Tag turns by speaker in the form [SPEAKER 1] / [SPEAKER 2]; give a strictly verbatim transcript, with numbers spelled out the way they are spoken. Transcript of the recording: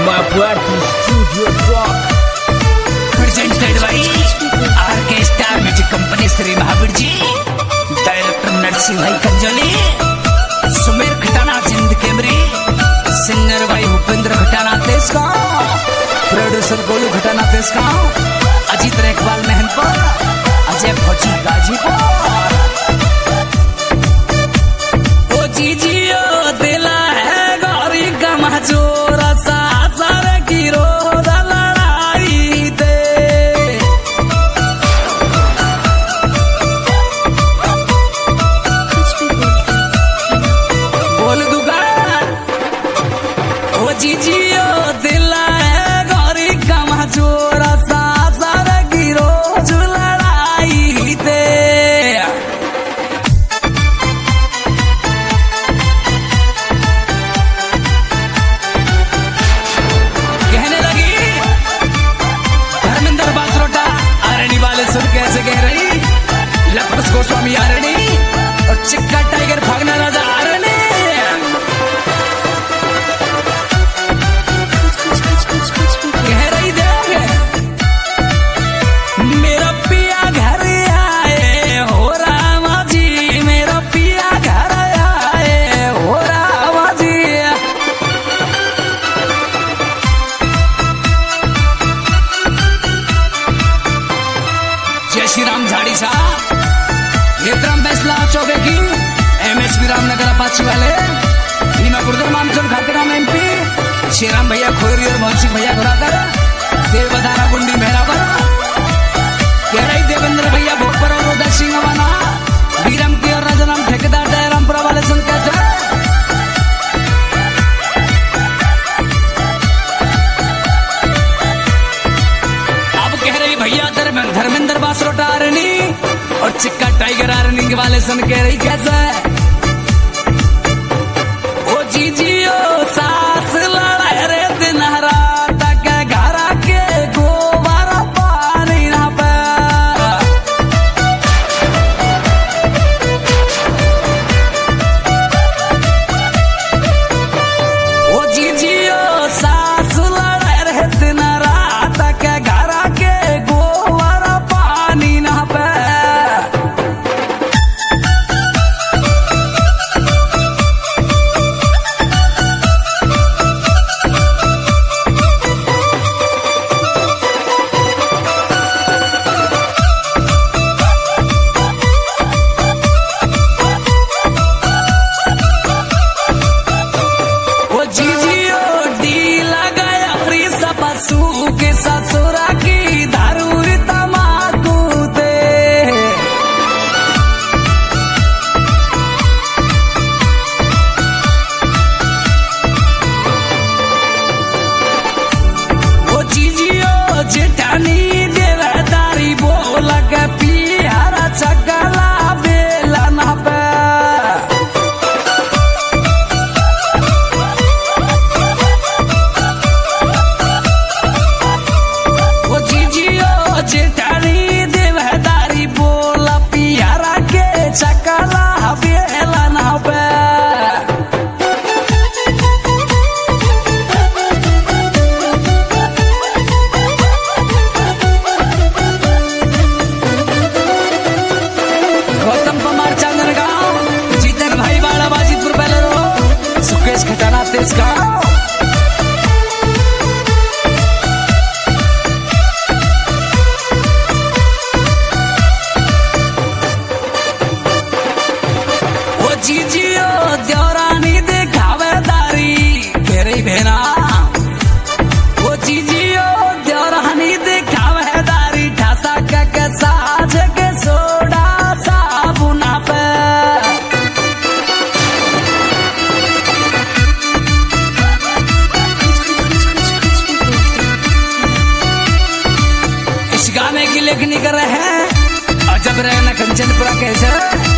[SPEAKER 1] Mapuati Studio Rock.
[SPEAKER 2] Presented by Orchestra Music Company Sri Mahabir ji, Director Narsi Bhai Kanjoli, Sumer Khatana Jind Kemri, Singer by Upendra Khatana Teskau, Producer Golu Khatana Teskau, Ajit Rekwal Mehanpur, Ajay Phoji Gajipur. O Jijiyo dila hai gauri ka mahjora sa sare ki roda ladai de. Bol duga. O Jijiyo dila hai gauri ka mahjora sa sare ki roda ladai de. कैसे कह रही लक्ष्मण गोस्वामी आरणी और चिक्का tiger भागना राजा आरणी कह रही देख मेरा पिया घर आए हो रामा जी मेरा पिया घर आए हो रामा जी जय श्री राम झाड़ी साहब नेत्राम फैसला चौबे की एम एस रामनगर अपाची वाले नीमा गुरुदर मामचंद खातेराम एमपी श्रीराम भैया खोरी और मोहन सिंह भैया घोराकर देवदारा गुंडी मेहरावर केराई देवेंद्र भैया भोपर और उदय सिंह अवाना बीरम की और राजाराम ठेकेदार दयारामपुरा वाले सुन कैसे अब कह रही भैया धर्मेंद्र बासरोटा आरणी और चिक्का टाइगर आरणी वाले सन कह रही कैसा ओ जीजियो सास लड़ा रे दिन रात के घर के गोबर पानी ना पे ओ जीजियो सास लड़ा रे दिन रात के घर के गोबर पानी ना पे के ससुरा की दारू तमाकू दे वो जीजियो जेठानी देवदारी बोल के पियारा चकला बेला ना पे जेठानी देवदारी बोला पियारा के चकला बेला ना पे गौतम कुमार चंद्रगांव जीतन भाई बाड़ा बाजीपुर पहले रो सुकेश खटाना तेजगांव जीजियो देवरानी देखावेदारी घेरे भेना वो जीजियो देवरानी देखावेदारी ठासा के साज के सोडा साबुना पे इस गाने की लेखनी कर रहे हैं अजब रहना कंचनपुरा कैसे